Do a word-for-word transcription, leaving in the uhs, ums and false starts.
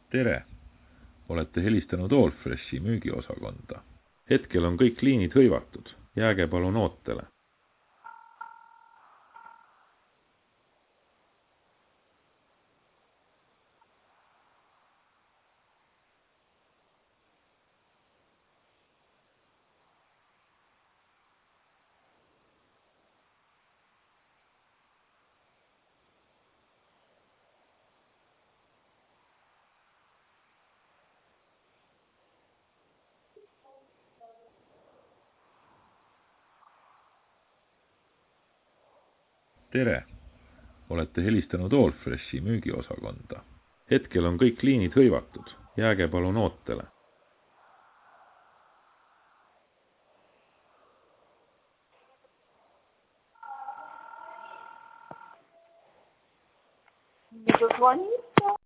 tere! Olete helistanud Allfreshi müügiosakonda. Hetkel on kõik liinid hõivatud. Jääge palun ootele. tere! Olete helistanud Allfreshi müügiosakonda. Hetkel on kõik liinid hõivatud. Jääge palun ootele. Не дозвонись.